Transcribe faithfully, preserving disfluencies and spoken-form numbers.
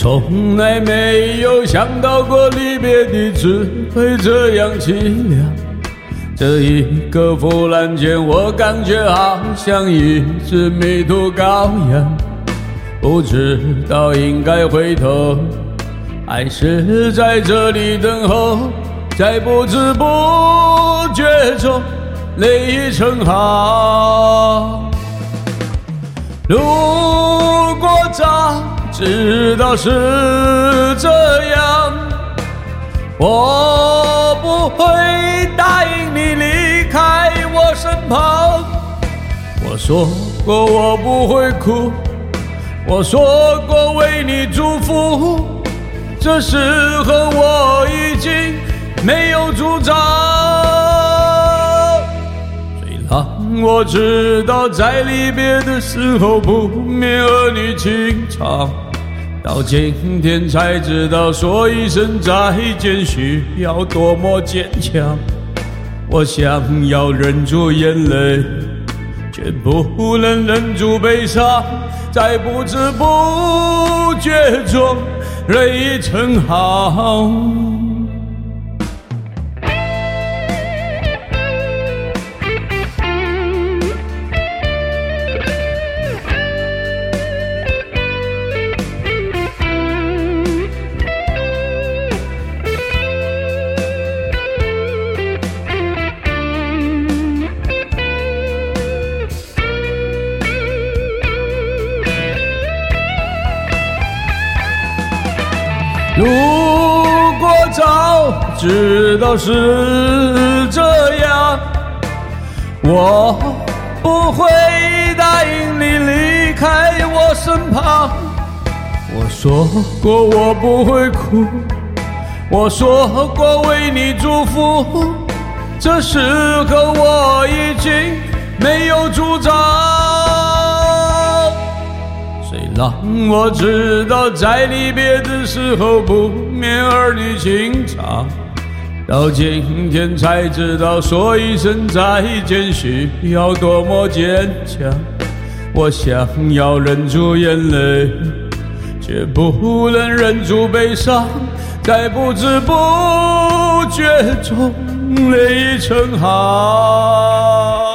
从来没有想到过离别的滋味这样凄凉。这一个忽然间，我感觉好像一只迷途羔羊，不知道应该回头，还是在这里等候，在不知不觉中泪成行。如果早知道是这样，我不会答应你离开我身旁。我说过我不会哭，我说过为你祝福，这时候我已经没有主张。虽然我知道在离别的时候不免儿女情长，到今天才知道说一声再见需要多么坚强。我想要忍住眼泪，却不能忍住悲伤，在不知不觉中泪成行。如果早知道是这样，我不会答应你离开我身旁。我说过我不会哭，我说过为你祝福，这时候我已经没有主张。虽然我知道在离别的时候不免儿女情长，到今天才知道说一声再见需要多么坚强。我想要忍住眼泪，却不能忍住悲伤，在不知不觉中泪成行。